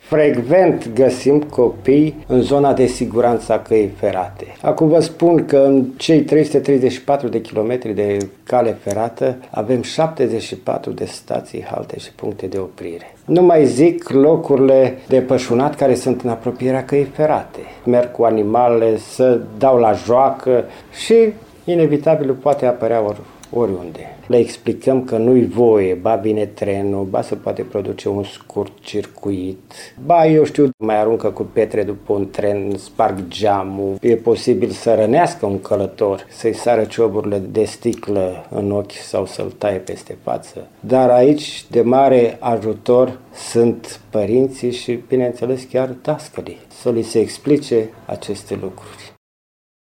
Frecvent găsim copii în zona de siguranță a căii ferate. Acum vă spun că în cei 334 de kilometri de cale ferată avem 74 de stații, halte și puncte de oprire. Nu mai zic locurile de pășunat care sunt în apropierea căii ferate. Merg cu animalele, să dau la joacă și inevitabil poate apărea oriunde. Le explicăm că nu-i voie, ba vine trenul, ba se poate produce un scurt circuit, ba eu știu, mai aruncă cu pietre după un tren, sparg geamul, e posibil să rănească un călător, să-i sară cioburile de sticlă în ochi sau să-l taie peste față. Dar aici de mare ajutor sunt părinții și, bineînțeles, chiar dascălii, să li se explice aceste lucruri.